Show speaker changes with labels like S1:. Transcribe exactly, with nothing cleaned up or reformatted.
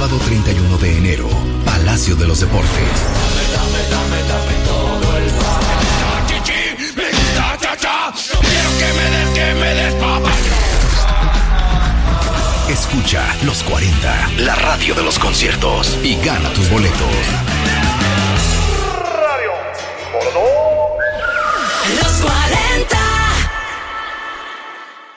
S1: Sábado treinta y uno de enero, Palacio de los Deportes.
S2: Dame, dame, dame todo el pa. Chichi, me gusta cha-cha. No quiero que me des, que me des papá.
S1: Escucha Los cuarenta, la radio de los conciertos, y gana tus boletos.